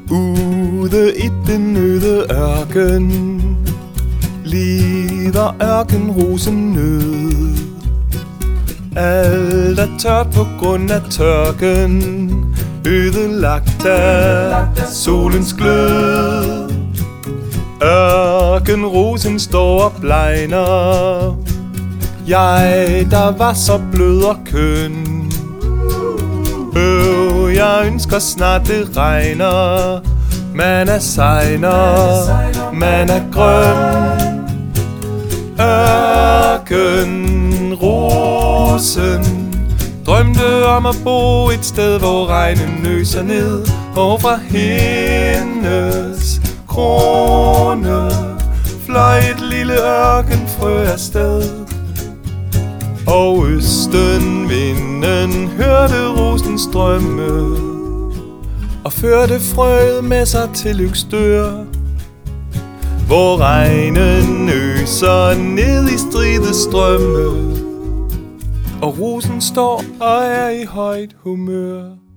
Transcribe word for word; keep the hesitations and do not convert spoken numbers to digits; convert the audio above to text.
Ude i den øde ørken lider ørkenrosen nød. Alt er tørt på grund af tørken, ødelagt af solens glød. Ørkenrosen står og blegner, jeg der var så blød og køn. Øv, jeg ønsker snart det regner. Man er sejner, man er grøn. Ørkenrosen drømte om at bo et sted, hvor regnen nøser ned, og fra hendes krone fløj et lille ørkenfrø afsted. Og østenvinden hørte rosens drømme og førte frøet med sig til Løgstør, hvor regnen øser ned i stride strømme, og rosen står og er i højt humør.